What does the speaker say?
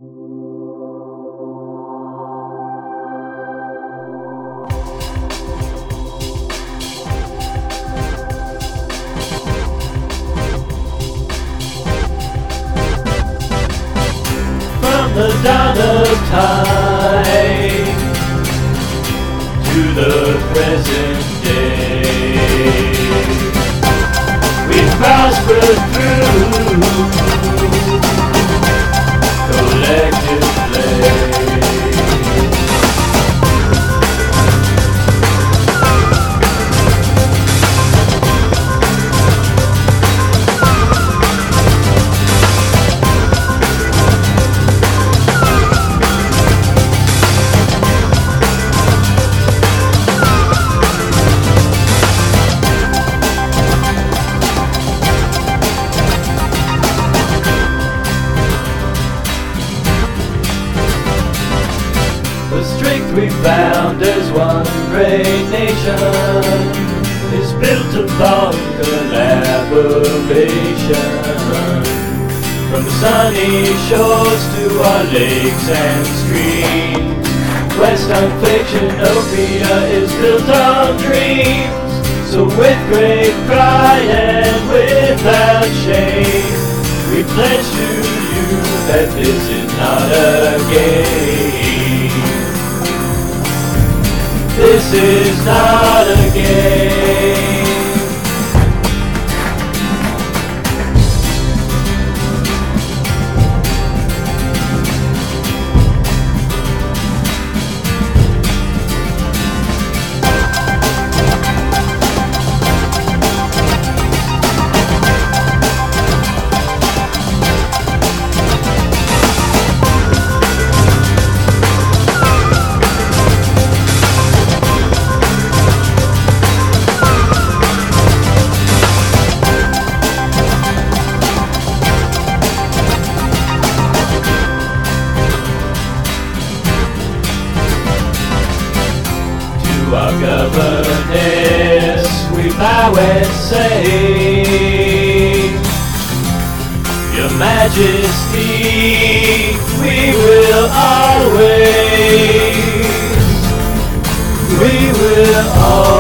From the dawn of time to the present day, we've prospered through collective play. The strength we found as one great nation is built upon collaboration. From sunny shores to our lakes and streams, West Unfictionopia is built on dreams. So with great pride and without shame, we pledge to you that this is not a game. This is not a game. Our governess, we bow and say, Your Majesty, we will always